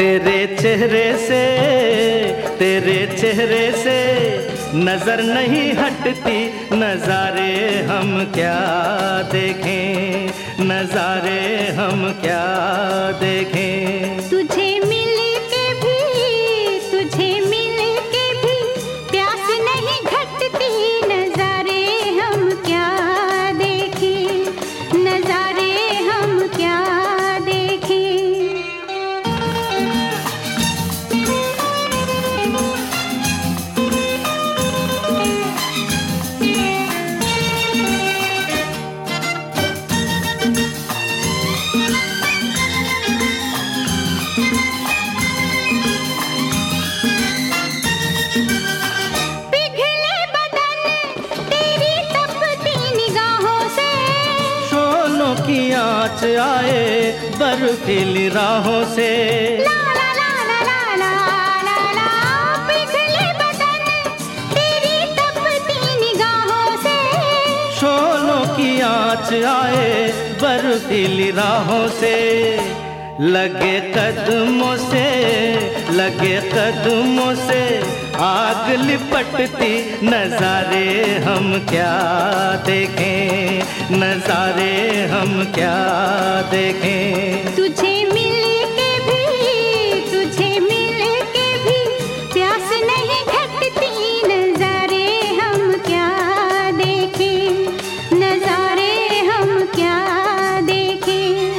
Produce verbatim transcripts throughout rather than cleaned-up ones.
तेरे चेहरे से तेरे चेहरे से नजर नहीं हटती, नजारे हम क्या देखें, नजारे हम क्या देखें। तुझे मिल के भी तुझे मिल के भी प्यास नहीं घटती, नजारे हम क्या देखें, नजारे हम क्या देखें। की आँच आए बर्फीली राहों से, ला ला ला ला ला ला ला ला, पिघले बदन तेरी तपती निगाहों से। शोलों की आँच आए बर्फीली राहों से, लगे कदमों से लगे कदमों से आग लिपटती, नजारे हम क्या देखें, नजारे हम क्या देखें। तुझे मिल के भी तुझे मिल के भी प्यास नहीं घटती, नजारे हम क्या देखें, नजारे हम क्या देखें।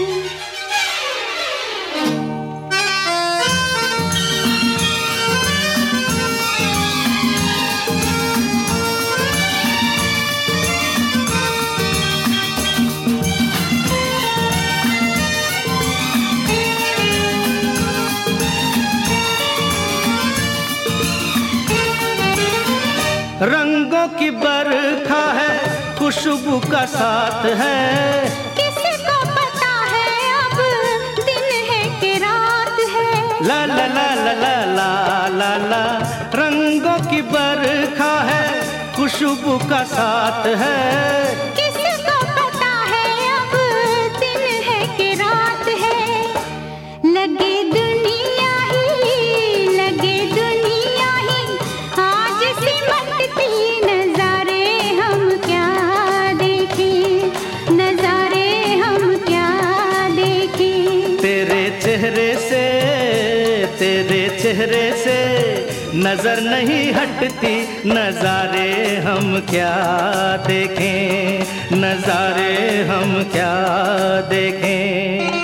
रंगों की बरखा है, खुशबू का साथ है, किसको पता है अब दिन है कि रात है। ला ला ला ला ला ला ला ला। रंगों की बरखा है, खुशबू का साथ है, किसको पता है अब दिन है कि रात है। लगे दुनिया ही लगे दुनिया ही आज सिमटती, नजारे हम क्या देखें, नजारे हम क्या देखें। तेरे चेहरे से तेरे चेहरे से नजर नहीं हटती, नजारे हम क्या देखें, नजारे हम क्या देखें।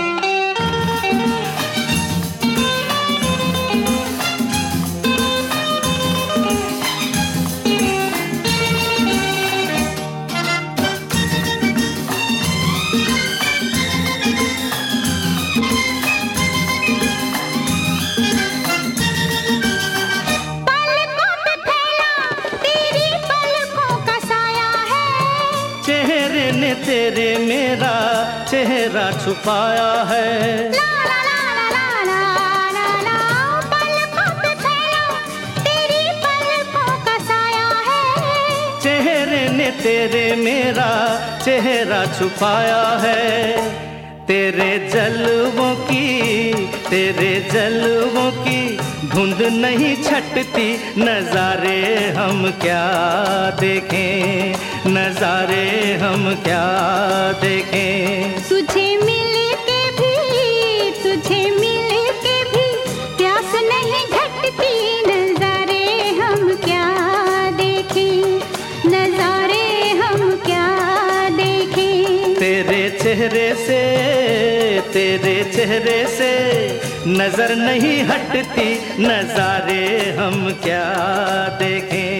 चेहरे ने तेरे मेरा चेहरा छुपाया है, ला ला ला ला ला ला ला, पलकों पे फैला तेरी पलकों का साया है। चेहरे ने तेरे मेरा चेहरा छुपाया है, तेरे जलवों की तेरे जलवों की धुंध नहीं छटती, नजारे हम क्या देखें, नजारे हम क्या देखें। तुझे मिल के भी तुझे मिल के भी प्यास नहीं घटती, नजारे हम क्या देखें, नजारे हम क्या देखें। तेरे चेहरे से तेरे चेहरे से नजर नहीं हटती, नजारे हम क्या देखें।